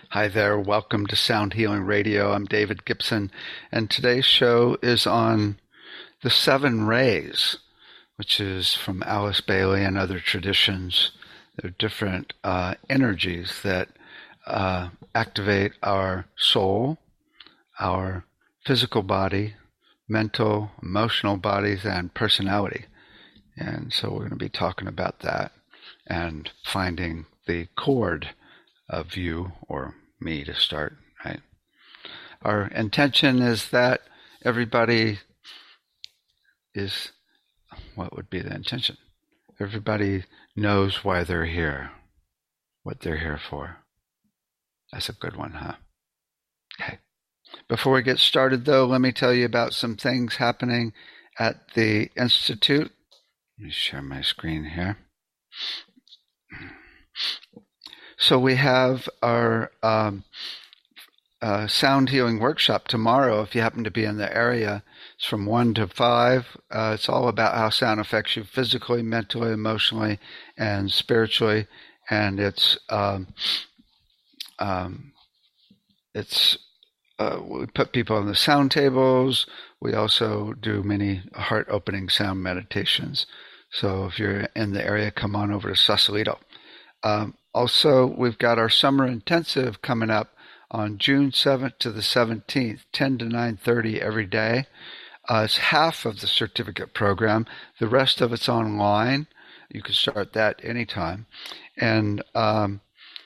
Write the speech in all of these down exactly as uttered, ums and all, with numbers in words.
Hi there, welcome to Sound Healing Radio. I'm David Gibson, and today's show is on the seven rays, which is from Alice Bailey and other traditions. There are different uh, energies that uh, activate our soul, our physical body, mental, emotional bodies, and personality. And so we're going to be talking about that and finding the chord of you or me to start, right? Our intention is that everybody is, what would be the intention? Everybody knows why they're here, what they're here for. That's a good one, huh? Okay. Before we get started, though, let me tell you about some things happening at the Institute. Let me share my screen here. So we have our um, uh, sound healing workshop tomorrow. If you happen to be in the area, it's from one to five. Uh, it's all about how sound affects you physically, mentally, emotionally, and spiritually. And it's um, um, it's uh, we put people on the sound tables. We also do many heart-opening sound meditations. So if you're in the area, come on over to Sausalito. Um, also, we've got our summer intensive coming up on June seventh to the seventeenth, ten to nine thirty every day. Uh, it's half of the certificate program. The rest of it's online. You can start that anytime. And um,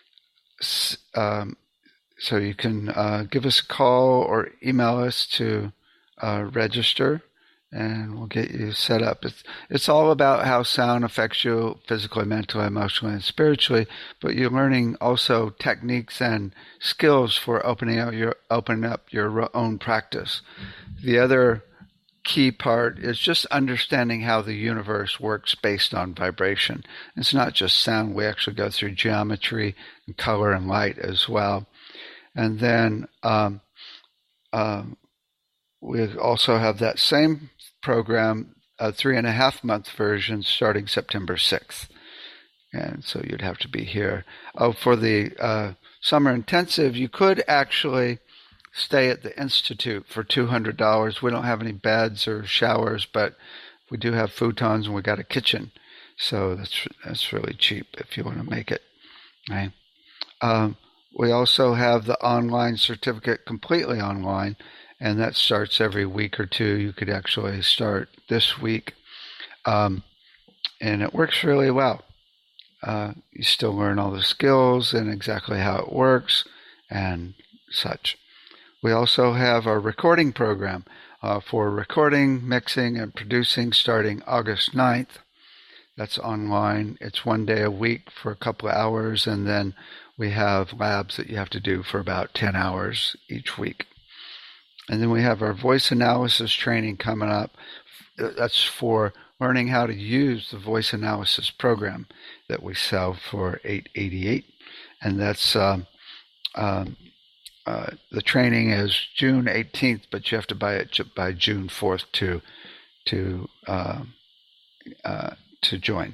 um, so you can uh, give us a call or email us to uh, register, and we'll get you set up. It's, it's all about how sound affects you physically, mentally, emotionally, and spiritually, but you're learning also techniques and skills for opening up your, opening up your own practice. The other key part is just understanding how the universe works based on vibration. It's not just sound. We actually go through geometry and color and light as well. And then um, um, we also have that same program, a three and a half month version starting September sixth. And so you'd have to be here. Oh, for the uh, summer intensive, you could actually stay at the Institute for two hundred dollars. We don't have any beds or showers, but we do have futons and we got a kitchen. So that's that's really cheap if you want to make it. Right? Um, we also have the online certificate completely online, and that starts every week or two. You could actually start this week, um, and it works really well. Uh, you still learn all the skills and exactly how it works and such. We also have our recording program uh, for recording, mixing, and producing starting August ninth. That's online. It's one day a week for a couple of hours, and then we have labs that you have to do for about ten hours each week. And then we have our voice analysis training coming up. That's for learning how to use the voice analysis program that we sell for eight dollars and eighty-eight cents. And that's um, um, uh, the training is June eighteenth, but you have to buy it by June fourth to to uh, uh, to join.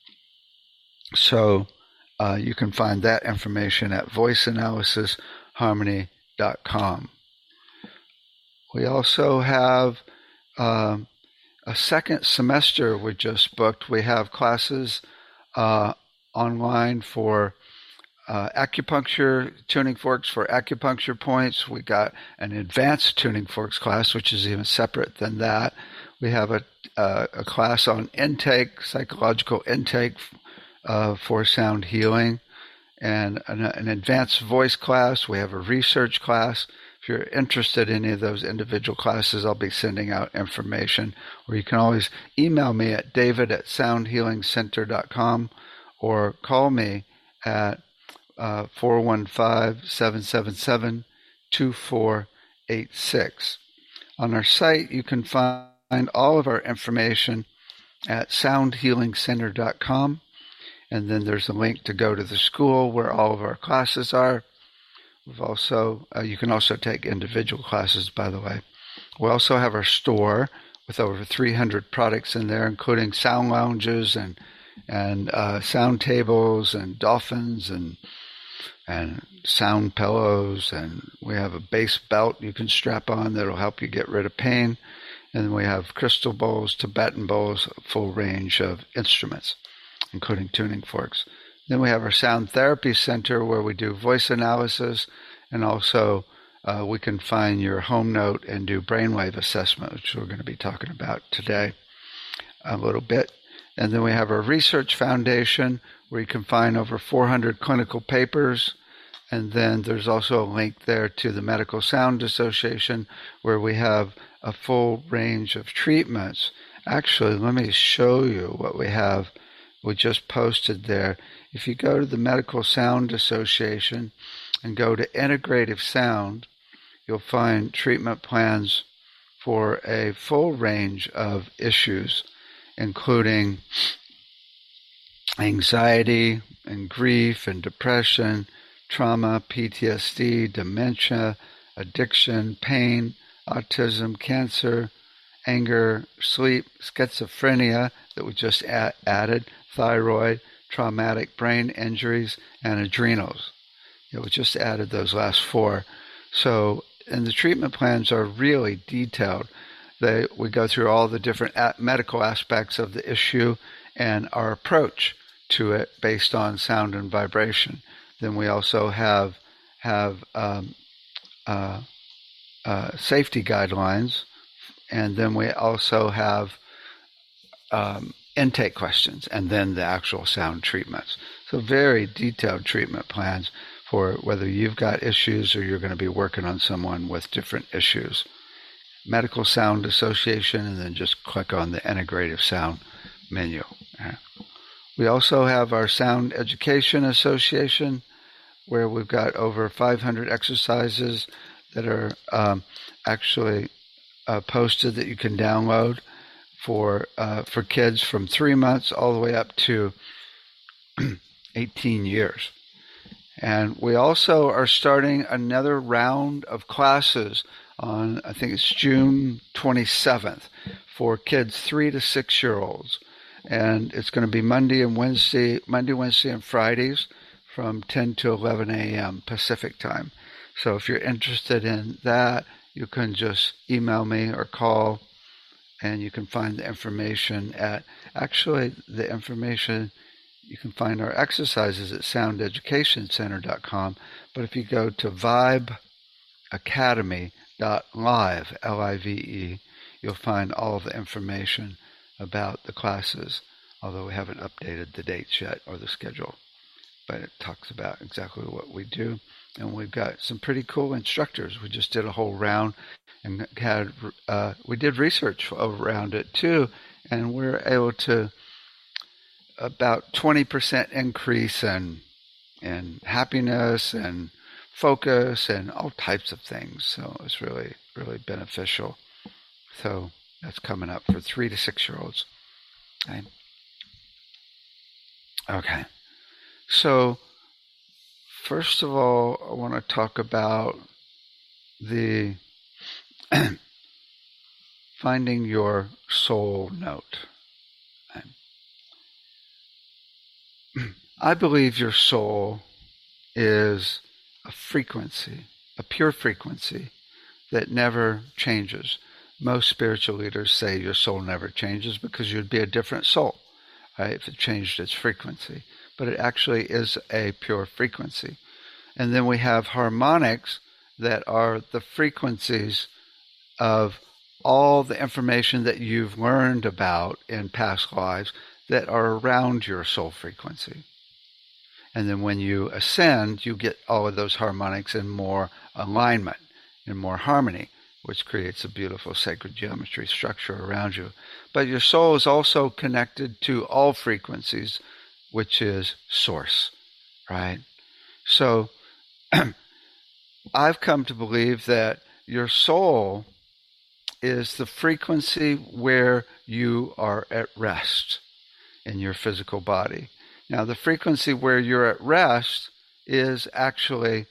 So uh, you can find that information at voice analysis harmony dot com. We also have um, a second semester we just booked. We have classes uh, online for uh, acupuncture, tuning forks for acupuncture points. We got an advanced tuning forks class, which is even separate than that. We have a, uh, a class on intake, psychological intake uh, for sound healing, and an, an advanced voice class. We have a research class. If you're interested in any of those individual classes, I'll be sending out information. Or you can always email me at david at sound healing center dot com or call me at uh, four one five, seven seven seven, two four eight six. On our site, you can find all of our information at sound healing center dot com. And then there's a link to go to the school where all of our classes are. We've also, uh, you can also take individual classes, by the way. We also have our store with over three hundred products in there, including sound lounges and and uh, sound tables and dolphins and and sound pillows, and we have a bass belt you can strap on that'll help you get rid of pain. And we have crystal bowls, Tibetan bowls, a full range of instruments, including tuning forks. Then we have our sound therapy center where we do voice analysis, and also uh, we can find your home note and do brainwave assessment, which we're going to be talking about today a little bit. And then we have our research foundation where you can find over four hundred clinical papers. And then there's also a link there to the Medical Sound Association where we have a full range of treatments. Actually, let me show you what we have. We just posted there. If you go to the Medical Sound Association and go to Integrative Sound, you'll find treatment plans for a full range of issues, including anxiety and grief and depression, trauma, P T S D, dementia, addiction, pain, autism, cancer, anger, sleep, schizophrenia that we just add, added, thyroid, traumatic brain injuries, and adrenals. You know, we just added those last four. So, and the treatment plans are really detailed. They, we go through all the different medical aspects of the issue and our approach to it based on sound and vibration. Then we also have have um, uh, uh, safety guidelines, and then we also have um, intake questions, and then the actual sound treatments. So very detailed treatment plans for whether you've got issues or you're going to be working on someone with different issues. Medical Sound Association, and then just click on the Integrative Sound menu. We also have our Sound Education Association, where we've got over five hundred exercises that are um, actually uh, posted that you can download for uh, for kids from three months all the way up to eighteen years. And we also are starting another round of classes on, I think it's June twenty-seventh, for kids three to six year olds. And it's going to be Monday and Wednesday, Monday, Wednesday, and Fridays from ten to eleven a.m. Pacific time. So if you're interested in that, you can just email me or call, and you can find the information at, actually the information, you can find our exercises at sound education center dot com. But if you go to vibe academy dot live, L I V E, you'll find all of the information about the classes, although we haven't updated the dates yet or the schedule. But it talks about exactly what we do. And we've got some pretty cool instructors. We just did a whole round and had uh, we did research around it too, and we're able to about twenty percent increase in in happiness and focus and all types of things. So it's really, really beneficial. So that's coming up for three to six year olds. Okay. Okay. So first of all, I want to talk about the finding your soul note. Okay. I believe your soul is a frequency, a pure frequency that never changes. Most spiritual leaders say your soul never changes because you'd be a different soul, right, if it changed its frequency. But it actually is a pure frequency. And then we have harmonics that are the frequencies of all the information that you've learned about in past lives that are around your soul frequency. And then when you ascend, you get all of those harmonics in more alignment, in more harmony, which creates a beautiful sacred geometry structure around you. But your soul is also connected to all frequencies, which is source, right? So I've come to believe that your soul is the frequency where you are at rest in your physical body. Now, the frequency where you're at rest is actually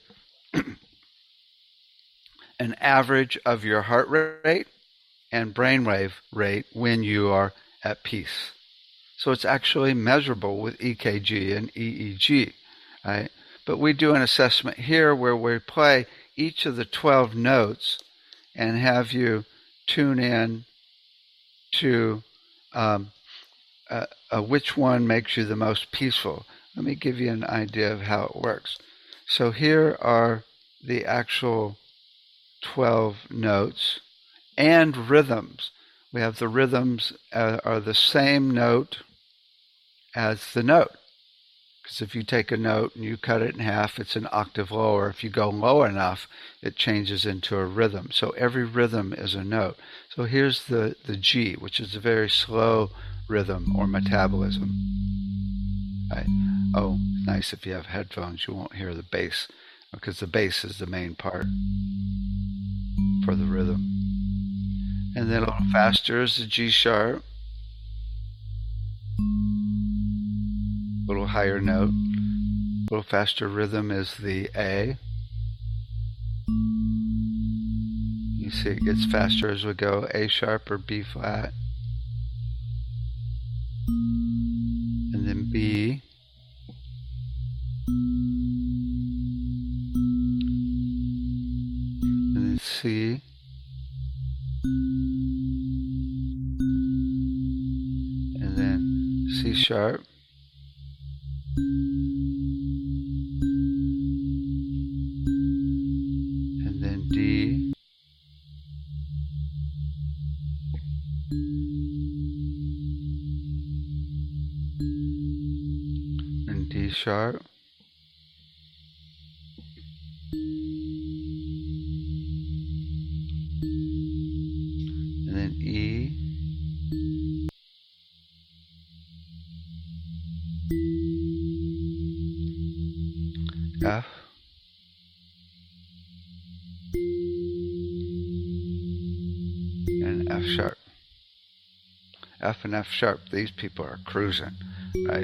an average of your heart rate and brainwave rate when you are at peace. So it's actually measurable with E K G and E E G, right? But we do an assessment here where we play each of the twelve notes and have you tune in to um, uh, uh, which one makes you the most peaceful. Let me give you an idea of how it works. So here are the actual twelve notes and rhythms. We have the rhythms uh, are the same note as the note. Because if you take a note and you cut it in half, it's an octave lower. If you go low enough, it changes into a rhythm. So every rhythm is a note. So here's the, the G, which is a very slow rhythm or metabolism. Right. Oh, nice if you have headphones, you won't hear the bass, because the bass is the main part for the rhythm. And then a little faster is the G sharp. A little higher note. A little faster rhythm is the A. You see it gets faster as we go. A sharp or B flat. And then B. And then C. And then C sharp. And then D. And D sharp. And then E. F. And F sharp. F and F sharp, these people are cruising, right?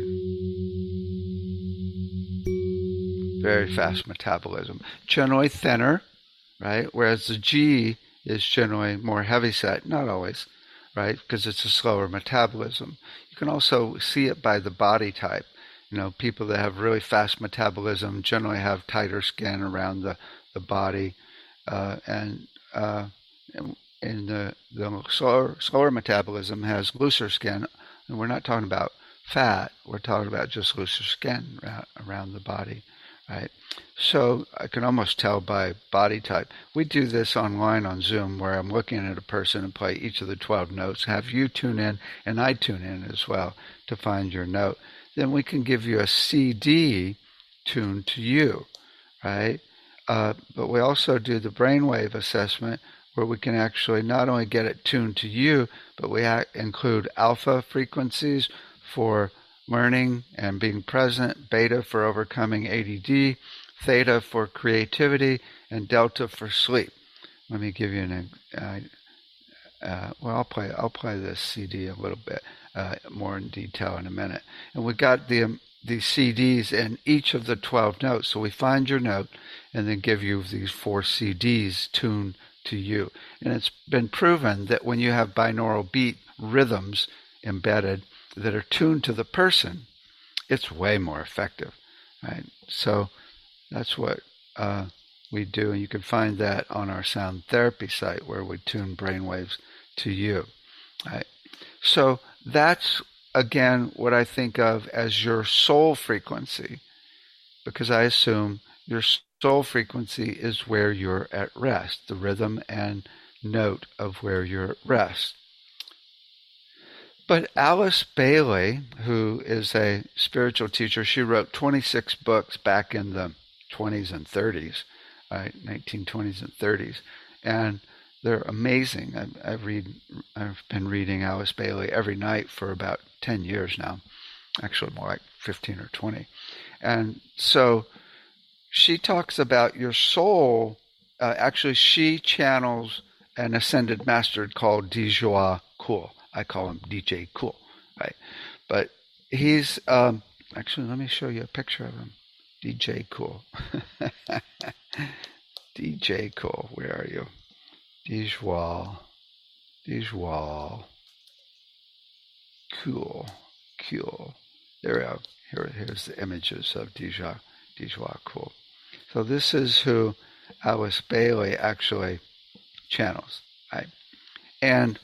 Very fast metabolism. Generally thinner, right? Whereas the G is generally more heavyset, not always, right? Because it's a slower metabolism. You can also see it by the body type. You know, people that have really fast metabolism generally have tighter skin around the, the body, uh, and, uh, and the, the slower, slower metabolism has looser skin. And we're not talking about fat, we're talking about just looser skin around, around the body, right? So I can almost tell by body type. We do this online on Zoom where I'm looking at a person and play each of the twelve notes, have you tune in, and I tune in as well to find your note. Then we can give you a C D tuned to you, right? Uh, but we also do the brainwave assessment where we can actually not only get it tuned to you, but we include alpha frequencies for learning and being present, beta for overcoming A D D, theta for creativity, and delta for sleep. Let me give you an uh, uh, well, I'll play I'll play this C D a little bit uh, more in detail in a minute. And we got the um, these C Ds in each of the twelve notes. So we find your note and then give you these four C Ds tuned to you. And it's been proven that when you have binaural beat rhythms embedded that are tuned to the person, it's way more effective, right? So that's what uh, we do, and you can find that on our sound therapy site where we tune brainwaves to you, right? So that's, again, what I think of as your soul frequency, because I assume your soul frequency is where you're at rest, the rhythm and note of where you're at rest. But Alice Bailey, who is a spiritual teacher, she wrote twenty-six books back in the twenties and thirties, right, nineteen twenties and thirties, and they're amazing. I, I read, I've been reading Alice Bailey every night for about ten years now, actually more like fifteen or twenty. And so she talks about your soul. Uh, actually, she channels an ascended master called Dijua Cool. I call him D J Cool, right? But he's, um, actually, let me show you a picture of him. D J Cool. D J Cool, where are you? Dijwal. Dijwal. Cool. Cool. There we go. Here, here's the images of Dija Dijwa Kul. So this is who Alice Bailey actually channels, right? And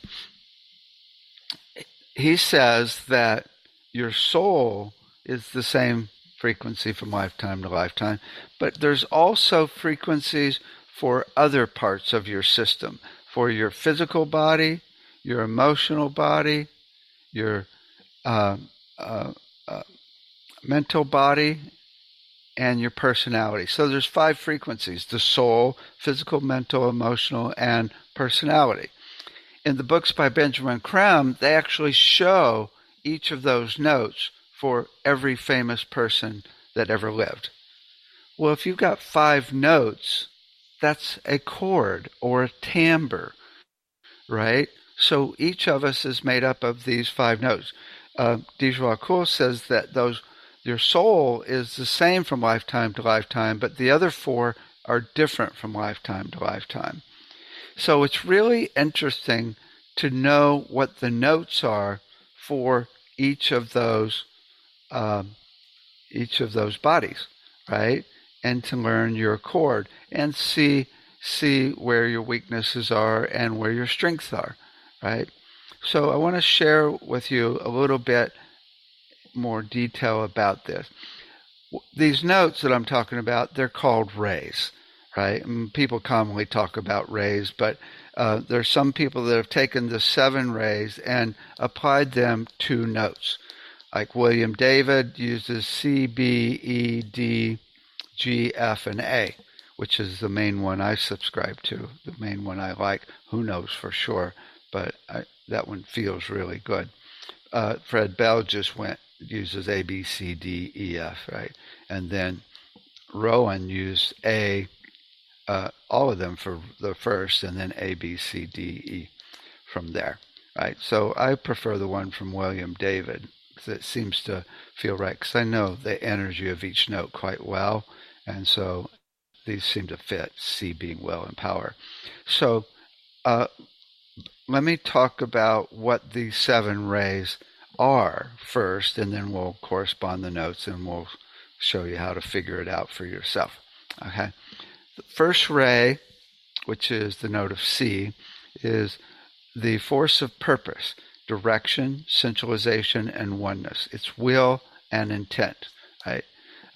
he says that your soul is the same frequency from lifetime to lifetime, but there's also frequencies for other parts of your system, for your physical body, your emotional body, your uh, uh, uh, mental body, and your personality. So there's five frequencies: the soul, physical, mental, emotional, and personality. In the books by Benjamin Creme, they actually show each of those notes for every famous person that ever lived. Well, if you've got five notes, that's a chord or a timbre, right? So each of us is made up of these five notes. Uh, Dijwa Kul says that those your soul is the same from lifetime to lifetime, but the other four are different from lifetime to lifetime. So it's really interesting to know what the notes are for each of those um, each of those bodies, right? And to learn your chord and see see where your weaknesses are and where your strengths are, right? So I want to share with you a little bit more detail about this. These notes that I'm talking about, they're called rays, right? And people commonly talk about rays, but uh, there's some people that have taken the seven rays and applied them to notes. Like William David uses C, B, E, D, G, F, and A, which is the main one I subscribe to, the main one I like. Who knows for sure, but I, that one feels really good. Uh, Fred Bell just went uses A, B, C, D, E, F, right? And then Rowan used A, uh, all of them for the first, and then A, B, C, D, E from there, right? So I prefer the one from William David because it seems to feel right, because I know the energy of each note quite well, and so these seem to fit, C being will and power. So uh, let me talk about what these seven rays are first, and then we'll correspond the notes and we'll show you how to figure it out for yourself. Okay. The first ray, which is the note of C, is the force of purpose, direction, centralization, and oneness. It's will and intent, right?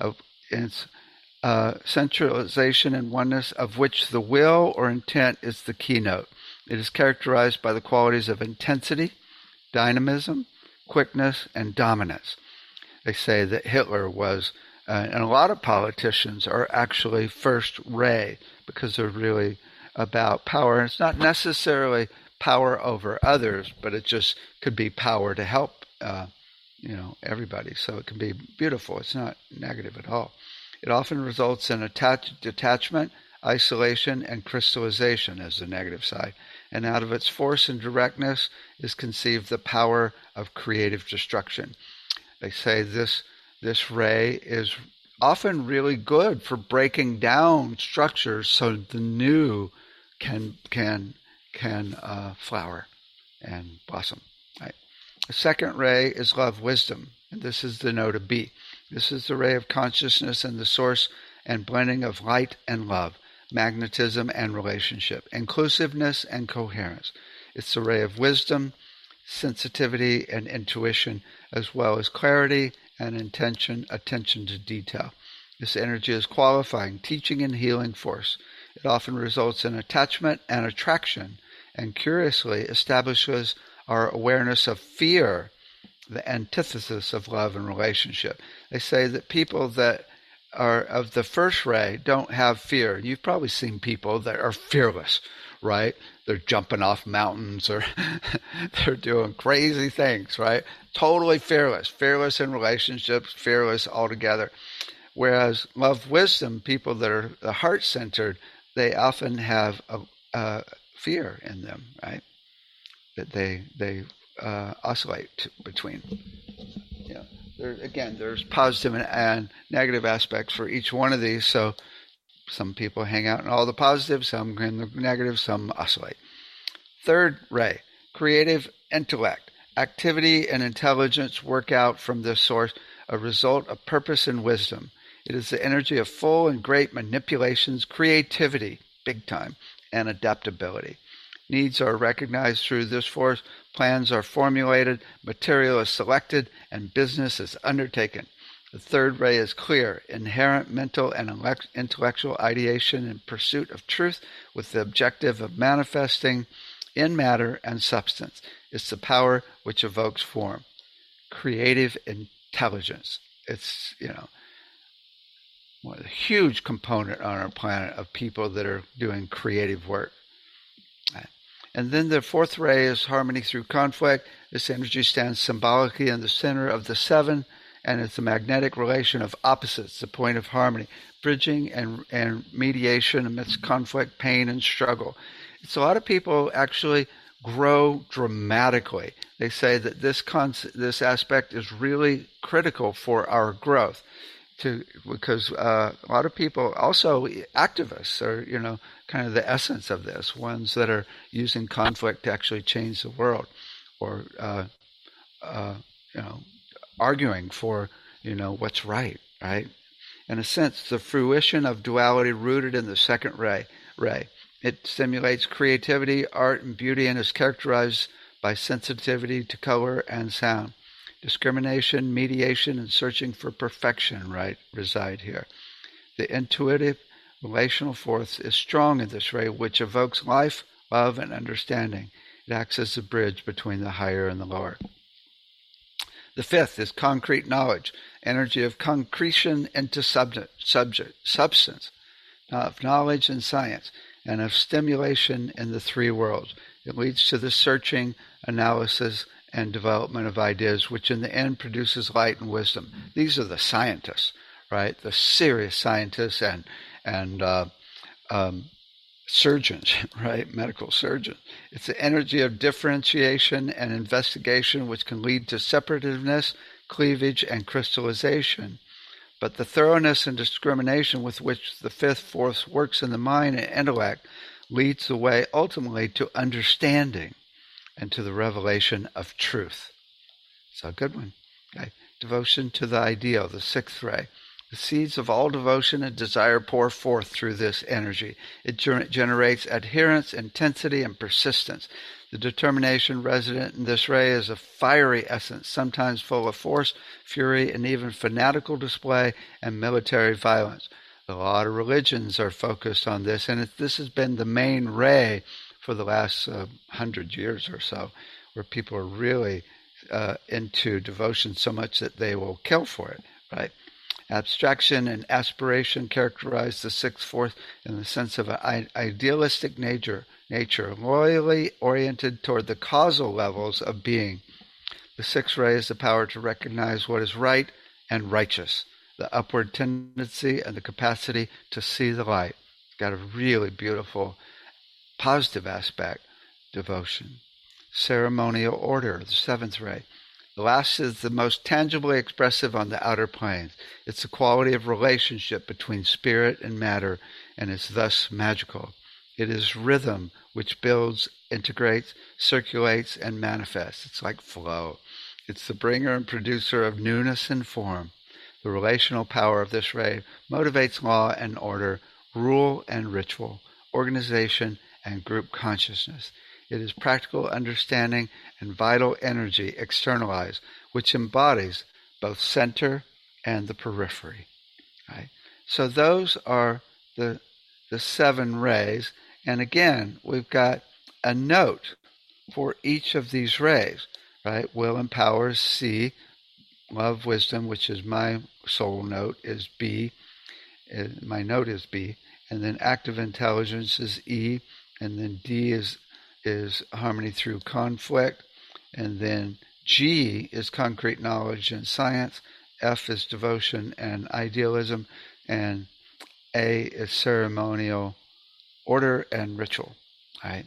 It's uh, centralization and oneness, of which the will or intent is the keynote. It is characterized by the qualities of intensity, dynamism, quickness, and dominance. They say that Hitler was, uh, and a lot of politicians are actually first ray because they're really about power. And it's not necessarily power over others, but it just could be power to help, uh, you know, everybody. So it can be beautiful. It's not negative at all. It often results in attach- detachment, isolation, and crystallization as the negative side. And out of its force and directness is conceived the power of creative destruction. They say this this ray is often really good for breaking down structures so the new can can can uh, flower and blossom. Right. The second ray is love wisdom, and this is the note of B. This is the ray of consciousness and the source and blending of light and love, magnetism and relationship, inclusiveness and coherence. It's the ray of wisdom, sensitivity, and intuition, as well as clarity and intention, attention to detail. This energy is qualifying, teaching, and healing force. It often results in attachment and attraction, and curiously establishes our awareness of fear, the antithesis of love and relationship. They say that people that are of the first ray don't have fear. You've probably seen people that are fearless, right? They're jumping off mountains or they're doing crazy things, right? Totally fearless, fearless in relationships, fearless altogether. Whereas love wisdom, people that are the heart-centered, they often have a, a fear in them, right? That they they uh, oscillate between. Yeah. There, again, there's positive and, and negative aspects for each one of these. So some people hang out in all the positives, some in the negative, some oscillate. Third ray, creative intellect. Activity and intelligence work out from this source, a result of purpose and wisdom. It is the energy of full and great manipulations, creativity, big time, and adaptability. Needs are recognized through this force, plans are formulated, material is selected, and business is undertaken. The third ray is clear, inherent mental and intellectual ideation in pursuit of truth with the objective of manifesting in matter and substance. It's the power which evokes form. Creative intelligence. It's, you know, a huge component on our planet of people that are doing creative work. And then the fourth ray is harmony through conflict. This energy stands symbolically in the center of the seven, and it's a magnetic relation of opposites, the point of harmony, bridging and, and mediation amidst conflict, pain, and struggle. It's a lot of people actually grow dramatically. They say that this concept, this aspect is really critical for our growth. To, because uh, a lot of people, also activists, are, you know, kind of the essence of this, ones that are using conflict to actually change the world, or uh, uh, you know, arguing for, you know, what's right, right? In a sense, the fruition of duality rooted in the second ray. Ray. It stimulates creativity, art, and beauty, and is characterized by sensitivity to color and sound. Discrimination, mediation, and searching for perfection right reside here. The intuitive relational force is strong in this ray, which evokes life, love, and understanding. It acts as a bridge between the higher and the lower. The fifth is concrete knowledge, energy of concretion into subject, subject, substance, of knowledge and science, and of stimulation in the three worlds. It leads to the searching, analysis, and development of ideas, which in the end produces light and wisdom. These are the scientists, right? The serious scientists and and uh, um, surgeons, right? Medical surgeons. It's the energy of differentiation and investigation, which can lead to separativeness, cleavage, and crystallization. But the thoroughness and discrimination with which the fifth force works in the mind and intellect leads the way ultimately to understanding and to the revelation of truth. So a good one. Okay. Devotion to the ideal, the sixth ray. The seeds of all devotion and desire pour forth through this energy. It ger- generates adherence, intensity, and persistence. The determination resident in this ray is a fiery essence, sometimes full of force, fury, and even fanatical display and military violence. A lot of religions are focused on this, and it, this has been the main ray for the last uh, hundred years or so, where people are really uh, into devotion so much that they will kill for it, right? Abstraction and aspiration characterize the sixth force in the sense of an idealistic nature, nature, loyally oriented toward the causal levels of being. The sixth ray is the power to recognize what is right and righteous, the upward tendency and the capacity to see the light. It's got a really beautiful positive aspect, devotion. Ceremonial order, the seventh ray. The last is the most tangibly expressive on the outer planes. It's the quality of relationship between spirit and matter, and is thus magical. It is rhythm which builds, integrates, circulates, and manifests. It's like flow. It's the bringer and producer of newness and form. The relational power of this ray motivates law and order, rule and ritual, organization, and group consciousness. It is practical understanding and vital energy externalized, which embodies both center and the periphery. Right? So those are the the seven rays. And again, we've got a note for each of these rays. Right? Will and power is C. Love, wisdom, which is my soul note, is B. My note is B. And then active intelligence is E. And then D is is harmony through conflict. And then G is concrete knowledge and science. F is devotion and idealism. And A is ceremonial order and ritual. Right?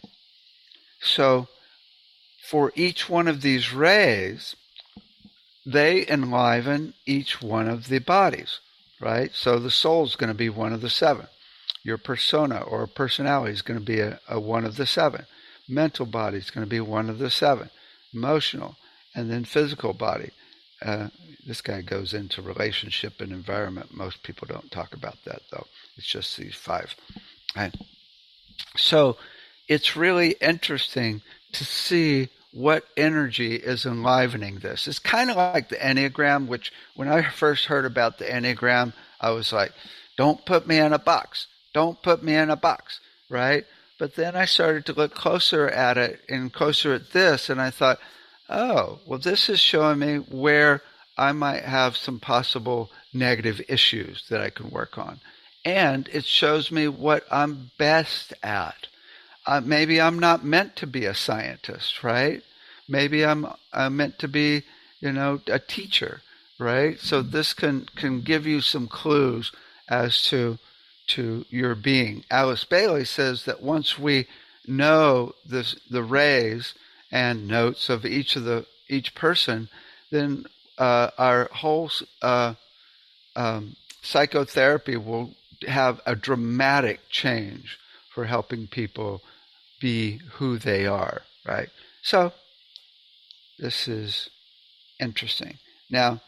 So for each one of these rays, they enliven each one of the bodies. Right? So the soul is going to be one of the seven. Your persona or personality is going to be a, a one of the seven. Mental body is going to be one of the seven. Emotional, and then physical body. Uh, this guy goes into relationship and environment. Most people don't talk about that, though. It's just these five. Right? So it's really interesting to see what energy is enlivening this. It's kind of like the Enneagram, which when I first heard about the Enneagram, I was like, don't put me in a box. Don't put me in a box, right? But then I started to look closer at it and closer at this, and I thought, oh, well, this is showing me where I might have some possible negative issues that I can work on. And it shows me what I'm best at. Uh, maybe I'm not meant to be a scientist, right? Maybe I'm, I'm meant to be, you know, a teacher, right? So this can, can give you some clues as to to your being. Alice Bailey says that once we know this, the rays and notes of each of the each person, then uh, our whole uh, um, psychotherapy will have a dramatic change for helping people be who they are, right? So this is interesting. Now,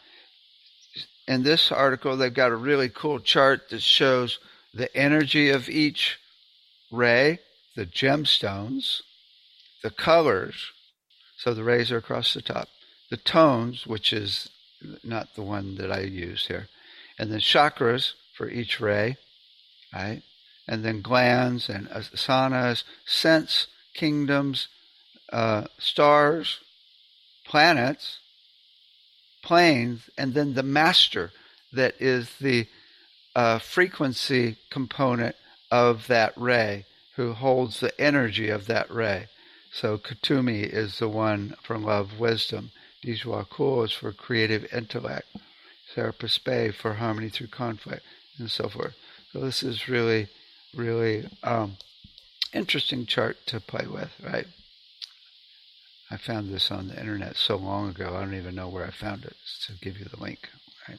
in this article, they've got a really cool chart that shows the energy of each ray, the gemstones, the colors, so the rays are across the top, the tones, which is not the one that I use here, and then chakras for each ray, right? And then glands and asanas, sense kingdoms, uh, stars, planets, planes, and then the master that is the uh, frequency component of that ray, who holds the energy of that ray. So Kuthumi is the one for love, wisdom. Dijwa Kul is for creative intellect. Serapis Bey for harmony through conflict, and so forth. So this is really, really um, interesting chart to play with, right? I found this on the internet so long ago, I don't even know where I found it, to give you the link, right?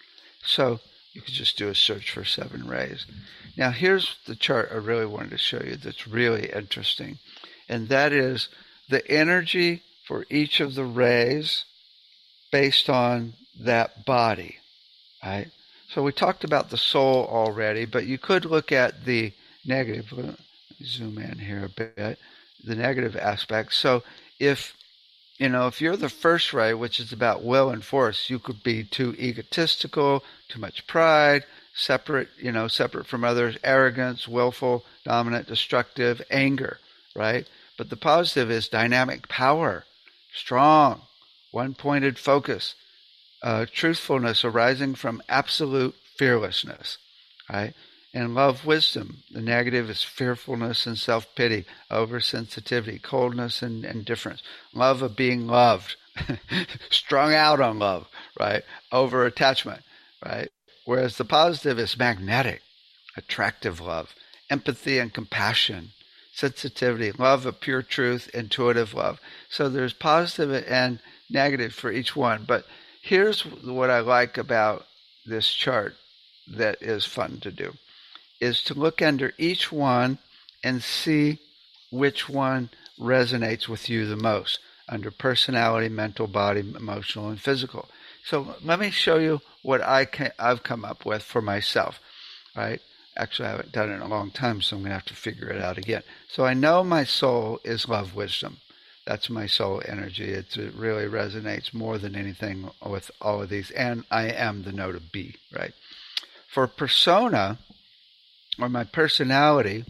So you could just do a search for seven rays. Now here's the chart I really wanted to show you that's really interesting, and that is the energy for each of the rays based on that body, right? So we talked about the soul already, but you could look at the negative. Let me zoom in here a bit, the negative aspects. So if, you know, if you're the first ray, which is about will and force, you could be too egotistical, too much pride, separate, you know, separate from others, arrogance, willful, dominant, destructive, anger, right? But the positive is dynamic power, strong, one-pointed focus, uh, truthfulness arising from absolute fearlessness, right? And love, wisdom. The negative is fearfulness and self-pity, oversensitivity, coldness and indifference. Love of being loved, strung out on love, right? Over-attachment, right? Whereas the positive is magnetic, attractive love, empathy and compassion, sensitivity, love of pure truth, intuitive love. So there's positive and negative for each one. But here's what I like about this chart that is fun to do, is to look under each one and see which one resonates with you the most under personality, mental, body, emotional, and physical. So let me show you what I can, I've come up with for myself, right? Actually, I haven't done it in a long time, so I'm going to have to figure it out again. So I know my soul is love, wisdom. That's my soul energy. It's, it really resonates more than anything with all of these. And I am the note of B, right? For persona, or my personality,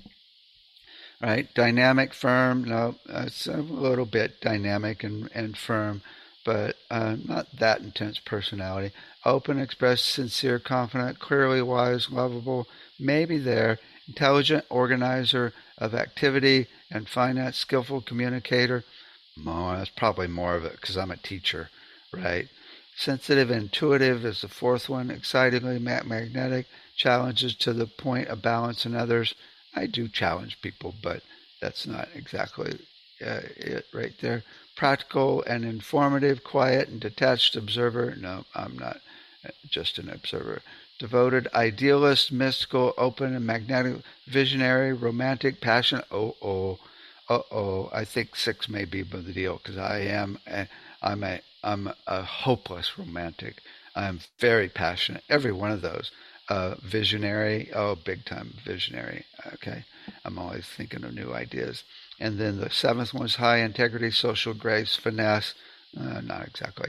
right? Dynamic, firm. No, it's a little bit dynamic and, and firm, but uh, not that intense personality. Open, expressed, sincere, confident, clearly wise, lovable, maybe there, intelligent, organizer of activity and finance, skillful communicator. Oh, that's probably more of it because I'm a teacher, right? Sensitive, intuitive is the fourth one. Excitingly magnetic, challenges to the point of balance in others. I do challenge people, but that's not exactly uh, it right there. Practical and informative, quiet and detached observer. No, I'm not just an observer. Devoted, idealist, mystical, open and magnetic, visionary, romantic, passionate. Oh, oh, uh-oh. I think six may be the deal because I am, a, I'm a, I'm a hopeless romantic. I'm very passionate. Every one of those. Uh, visionary. Oh, big time visionary. Okay. I'm always thinking of new ideas. And then the seventh one is high integrity, social grace, finesse. Uh, not exactly.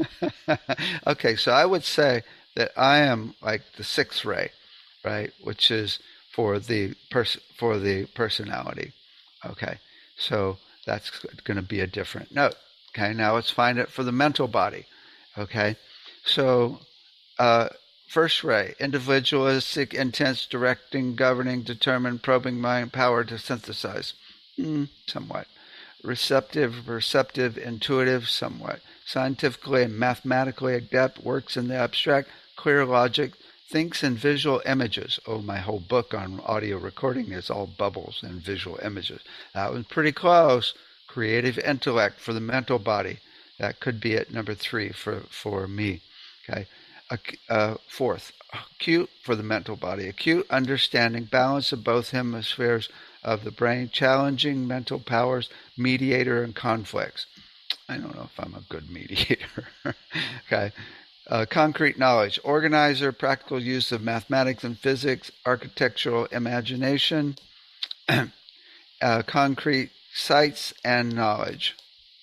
Okay, so I would say that I am like the sixth ray, right, which is for the pers- for the personality. Okay, so that's going to be a different note. Okay, now let's find it for the mental body. Okay, so uh, first ray, individualistic, intense, directing, governing, determined, probing mind, power to synthesize. Mm, somewhat. Receptive, perceptive, intuitive, somewhat. Scientifically and mathematically adept, works in the abstract, clear logic, thinks in visual images. Oh, my whole book on audio recording is all bubbles and visual images. That was pretty close. Creative intellect for the mental body. That could be at number three for, for me. Okay. Uh, fourth, acute for the mental body. Acute understanding, balance of both hemispheres of the brain, challenging mental powers, mediator in conflicts. I don't know if I'm a good mediator. Okay. Uh, concrete knowledge, organizer, practical use of mathematics and physics, architectural imagination, uh, concrete sights and knowledge.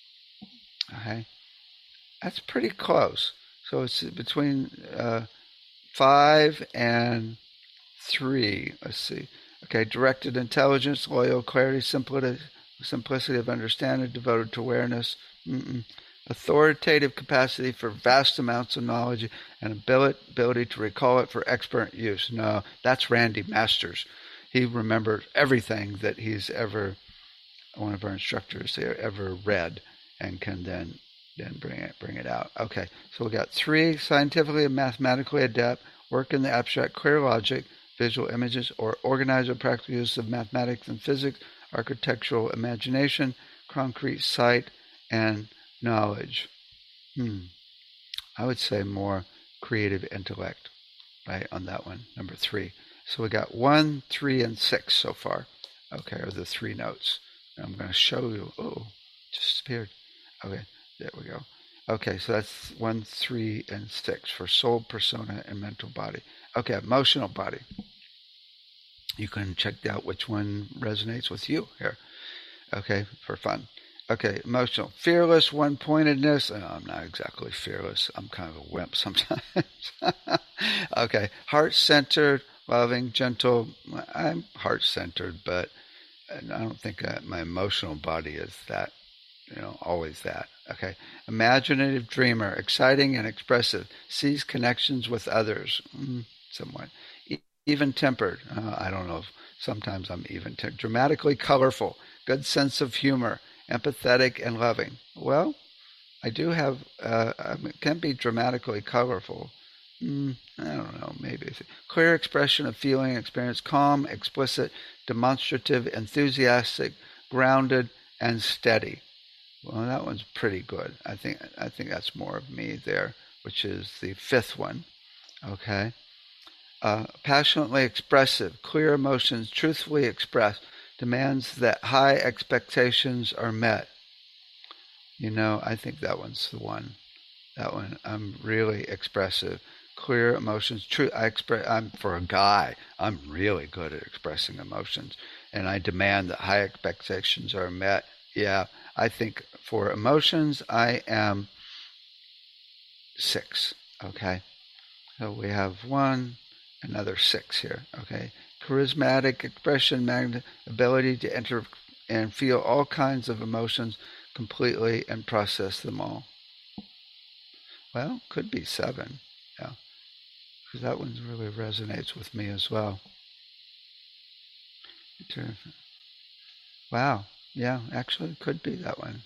Okay. That's pretty close. So it's between uh, five and three. Let's see. Okay, directed intelligence, loyal, clarity, simplicity, simplicity of understanding, devoted to awareness. Mm-mm. Authoritative capacity for vast amounts of knowledge and ability, ability to recall it for expert use. No, that's Randy Masters. He remembers everything that he's ever, one of our instructors, ever read, and can then then bring it bring it out. Okay, so we got three, scientifically and mathematically adept, work in the abstract, clear logic, visual images, or organizer, practical use of mathematics and physics, architectural imagination, concrete sight, and knowledge. Hmm. I would say more creative intellect, right, on that one, number three. So we got one, three, and six so far. Okay, are the three notes. And I'm going to show you. Oh, just disappeared. Okay. There we go. Okay, so that's one, three, and six for soul, persona, and mental body. Okay, emotional body. You can check out which one resonates with you here. Okay, for fun. Okay, emotional. Fearless, one-pointedness. Oh, I'm not exactly fearless. I'm kind of a wimp sometimes. Okay, heart-centered, loving, gentle. I'm heart-centered, but I don't think that my emotional body is that. You know, always that. Okay. Imaginative dreamer, exciting and expressive, sees connections with others, mm, somewhat. E- even tempered. Uh, I don't know if sometimes I'm even tempered. Dramatically colorful, good sense of humor, empathetic and loving. Well, I do have, uh, I can be dramatically colorful. Mm, I don't know, maybe. Clear expression of feeling, experience, calm, explicit, demonstrative, enthusiastic, grounded, and steady. Well, that one's pretty good. I think I think that's more of me there, which is the fifth one. Okay. Uh, passionately expressive, clear emotions, truthfully expressed, demands that high expectations are met. You know, I think that one's the one. That one, I'm really expressive, clear emotions. True, I express. I'm for a guy. I'm really good at expressing emotions, and I demand that high expectations are met. Yeah. I think for emotions, I am six, okay? So we have one, another six here, okay? Charismatic expression, magnet, ability to enter and feel all kinds of emotions completely and process them all. Well, could be seven, yeah, because that one really resonates with me as well. Wow. Yeah, actually, it could be that one.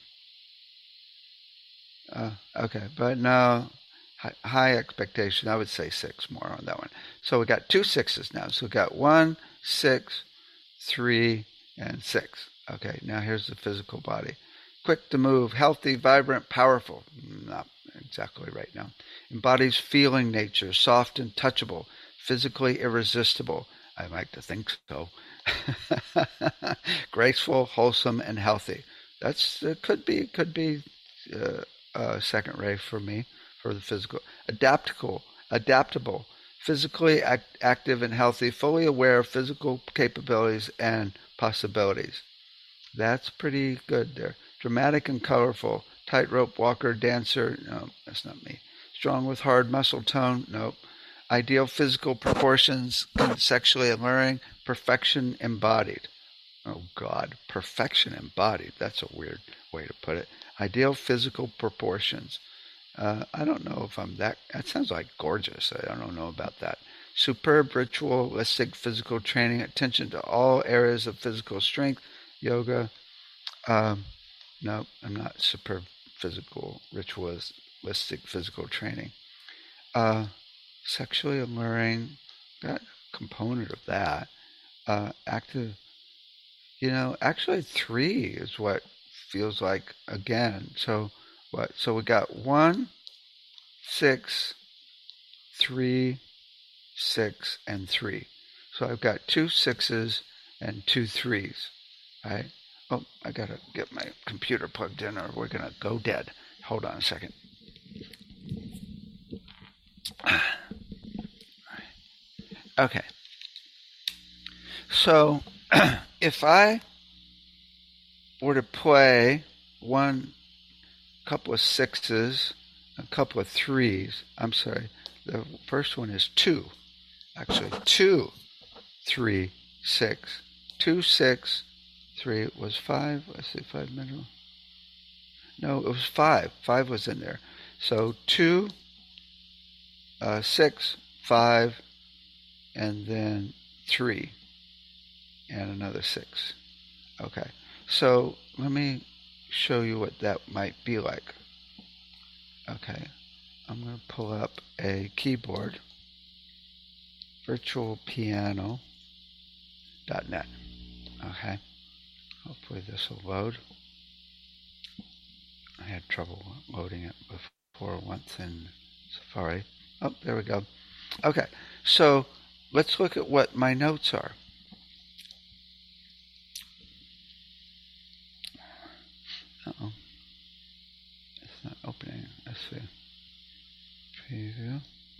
Uh, okay, but no, high, high expectation. I would say six more on that one. So we got two sixes now. So we got one, six, three, and six. Okay, now here's the physical body. Quick to move, healthy, vibrant, powerful. Not exactly right now. Embodies feeling nature, soft and touchable, physically irresistible. I like to think so. Graceful, wholesome, and healthy. That's it. Could be. Could be. Uh, uh, second ray for me for the physical. Adaptable, adaptable, physically act, active and healthy, fully aware of physical capabilities and possibilities. That's pretty good there. Dramatic and colorful, tightrope walker, dancer. No, that's not me. Strong with hard muscle tone. Nope. Ideal physical proportions, sexually alluring, perfection embodied. Oh God, perfection embodied. That's a weird way to put it. Ideal physical proportions. Uh, I don't know if I'm that. That sounds like gorgeous. I don't know about that. Superb ritualistic physical training. Attention to all areas of physical strength. Yoga. Um, no, I'm not superb physical ritualistic physical training. Uh, sexually alluring. Got a component of that. Uh, active. You know, actually, three is what feels like again. So what? So we got one, six, three, six, and three. So I've got two sixes and two threes. Right? Oh, I gotta get my computer plugged in, or we're gonna go dead. Hold on a second. Okay. So if I were to play one couple of sixes, a couple of threes, I'm sorry, the first one is two. Actually, two, three, six. Two, six, three was five. Let's see, five middle. No, it was five. Five was in there. So two, uh, six, five, and then three, and another six. Okay, so let me show you what that might be like. Okay, I'm going to pull up a keyboard, virtual piano dot net. Okay, hopefully this will load. I had trouble loading it before once in Safari. Oh, there we go. Okay, so let's look at what my notes are. Uh-oh. It's not opening. Let's see. Preview.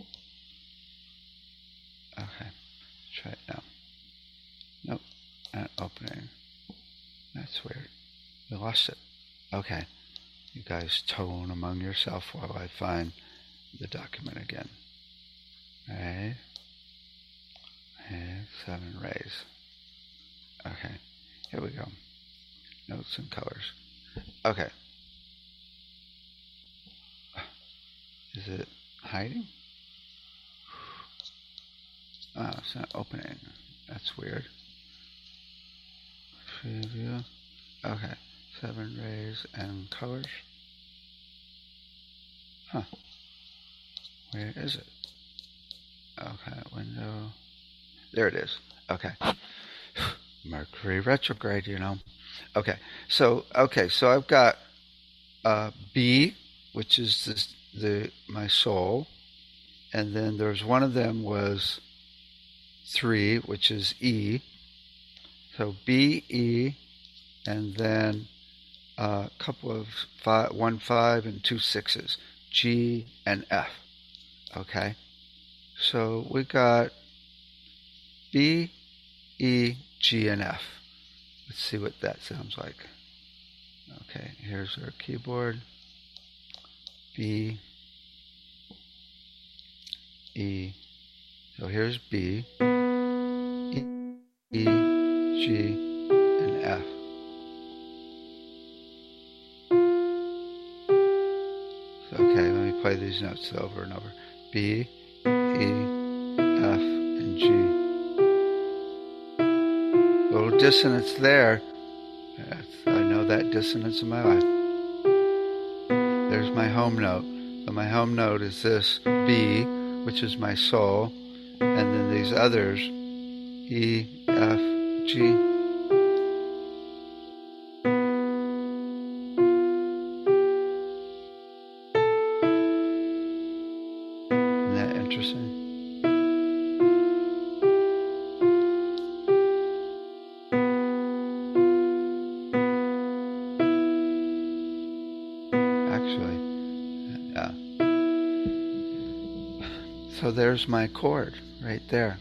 Okay. Let's try it now. Nope. Not opening. That's weird. We lost it. Okay. You guys tone among yourself while I find the document again. Right. And seven rays. Okay. Here we go. Notes and colors. Okay. Is it hiding? Oh, it's not opening. That's weird. Preview. Okay. Seven rays and colors. Huh. Where is it? Okay. Window. There it is. Okay. Mercury retrograde, you know. Okay. So, okay. So I've got uh, B, which is this, the my soul, and then there's one of them was three, which is E. So B, E, and then a couple of five, one five and two sixes, G and F. Okay, so we got B, E, G, and F. Let's see what that sounds like. Okay, here's our keyboard. B, E. So here's B, E, E, G, and F. So, okay, let me play these notes over and over. B, E, F, and G. A little dissonance there. That's, I know that dissonance in my life. There's my home note. So my home note is this B, which is my soul, and then these others, E, F, G. Isn't that interesting? Actually, So there's my chord right there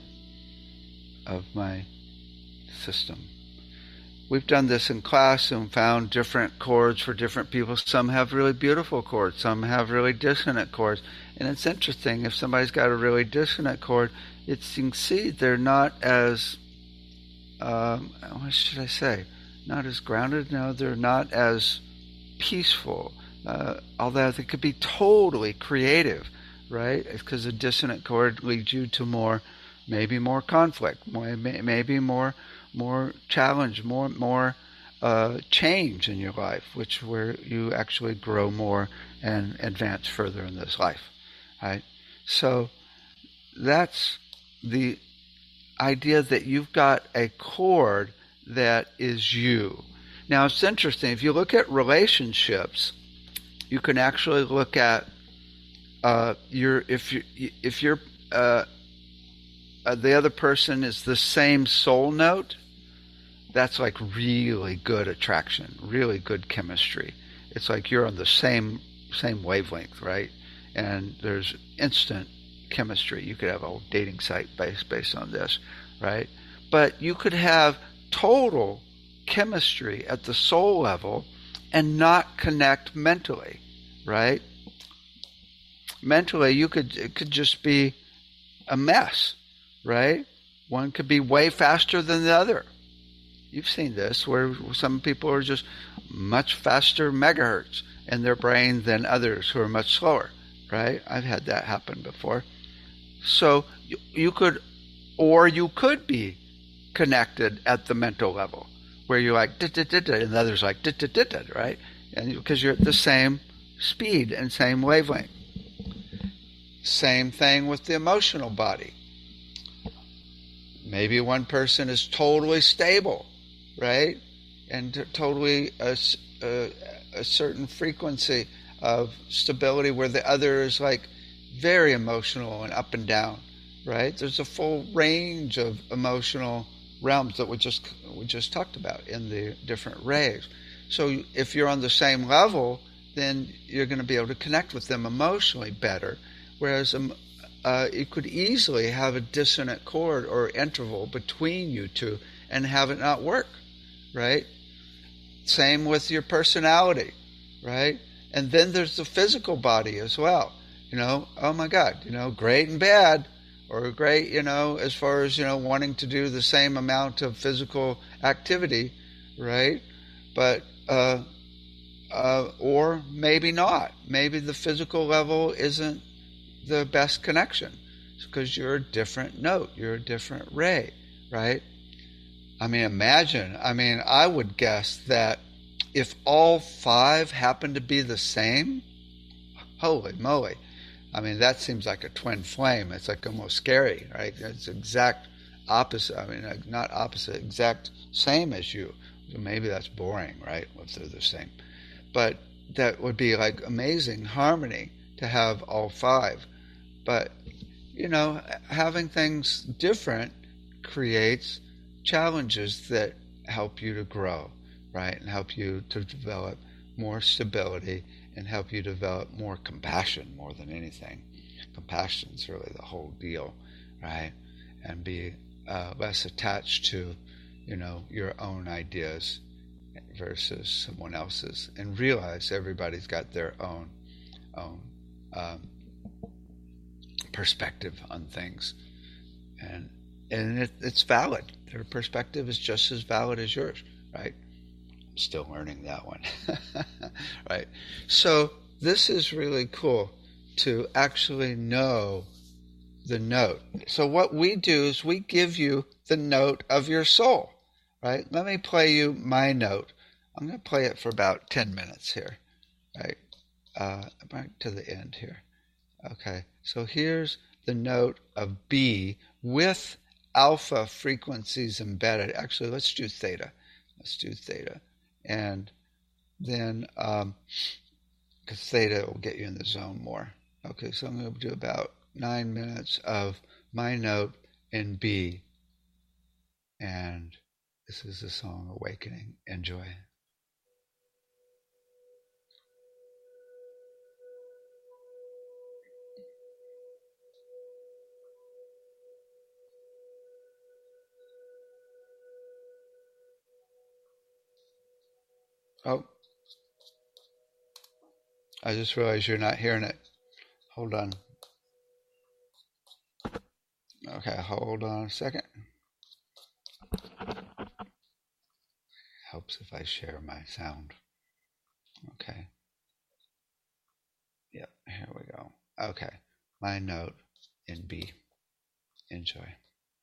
of my system. We've done this in class and found different chords for different people. Some have really beautiful chords. Some have really dissonant chords. And it's interesting, if somebody's got a really dissonant chord, it's, you can see they're not as, um, what should I say, not as grounded. No, they're not as peaceful. Uh, although they could be totally creative, right? Because a dissonant chord leads you to more, maybe more conflict, more, maybe more more challenge, more more uh, change in your life, which where you actually grow more and advance further in this life, right? So that's the idea that you've got a chord that is you. Now it's interesting, if you look at relationships, you can actually look at uh, your if you if you're uh, uh, the other person is the same soul note. That's like really good attraction, really good chemistry. It's like you're on the same same wavelength, right? And there's instant chemistry. You could have a whole dating site based based on this, right? But you could have total chemistry at the soul level and not connect mentally, right? Mentally, you could it could just be a mess, right? One could be way faster than the other. You've seen this, where some people are just much faster megahertz in their brain than others who are much slower, right? I've had that happen before. So you, you could, or you could be connected at the mental level, where you're like, da, da, da, da, and the other's like, da, da, da, da, right? And because you're at the same speed and same wavelength. Same thing with the emotional body. Maybe one person is totally stable, right? And t- totally a, a, a certain frequency of stability, where the other is like very emotional and up and down, right? There's a full range of emotional realms that we just we just talked about in the different rays. So if you're on the same level, then you're going to be able to connect with them emotionally better, whereas um, uh, you could easily have a dissonant chord or interval between you two and have it not work, right? Same with your personality, right? And then there's the physical body as well. You know, oh my God, you know, great and bad, or great, you know, as far as, you know, wanting to do the same amount of physical activity, right? But, uh, uh, or maybe not. Maybe the physical level isn't the best connection. It's because you're a different note, you're a different ray, right? I mean, imagine, I mean, I would guess that if all five happen to be the same, holy moly, I mean, that seems like a twin flame. It's like almost scary, right? It's exact opposite, I mean, not opposite, exact same as you. So maybe that's boring, right, if they're the same. But that would be like amazing harmony to have all five. But, you know, having things different creates challenges that help you to grow, right? And help you to develop more stability and help you develop more compassion more than anything. Compassion's really the whole deal, right? And be uh, less attached to, you know, your own ideas versus someone else's, and realize everybody's got their own own um, perspective on things, and and it, it's valid. Their perspective is just as valid as yours, right? I'm still learning that one. Right? So this is really cool to actually know the note. So what we do is we give you the note of your soul, right? Let me play you my note. I'm going to play it for about ten minutes here, right? Uh, right to the end here. Okay, so here's the note of B with alpha frequencies embedded. Actually, let's do theta. Let's do theta. And then, um, because theta will get you in the zone more. Okay, so I'm going to do about nine minutes of my note in B. And this is the song Awakening. Enjoy. Oh, I just realized you're not hearing it. Hold on. Okay, hold on a second. Helps if I share my sound. Okay. Yep, here we go. Okay, my note in B. Enjoy.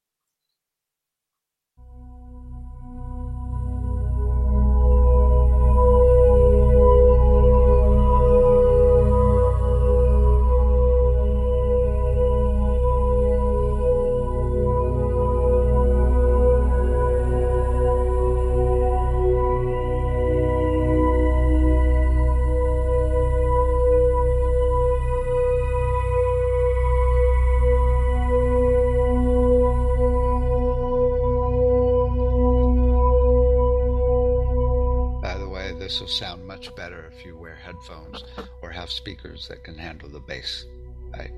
By the way, this will sound much better if you wear headphones or have speakers that can handle the bass. Right?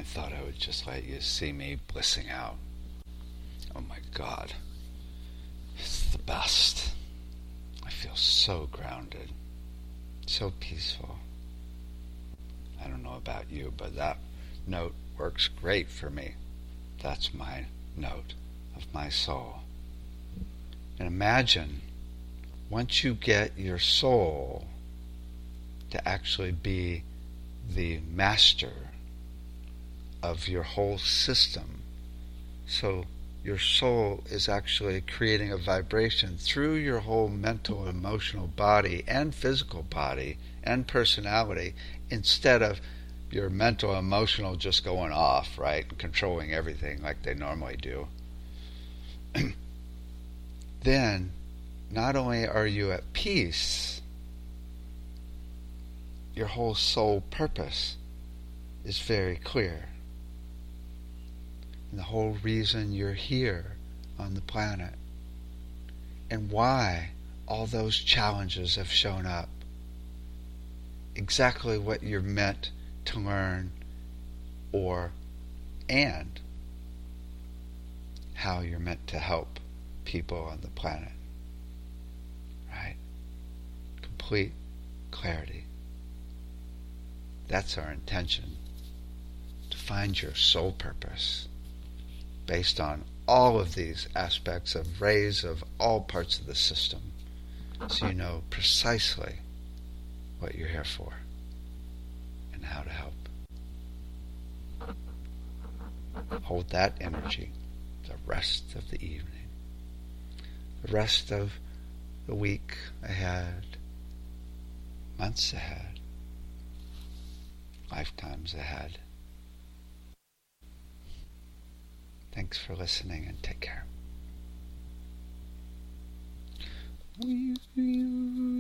I thought I would just let you see me blissing out. Oh my God. It's the best. I feel so grounded, so peaceful. I don't know about you, but that note works great for me. That's my note of my soul. And imagine, once you get your soul to actually be the master of your whole system, so your soul is actually creating a vibration through your whole mental, emotional body and physical body and personality, instead of your mental, emotional just going off, right, and controlling everything like they normally do. Then, not only are you at peace, your whole soul purpose is very clear. And the whole reason you're here on the planet, and why all those challenges have shown up, exactly what you're meant to learn, or and how you're meant to help people on the planet. Right? Complete clarity. That's our intention, to find your soul purpose based on all of these aspects of rays of all parts of the system, so you know precisely what you're here for and how to help. Hold that energy the rest of the evening, the rest of the week ahead, months ahead, lifetimes ahead. Thanks for listening, and take care.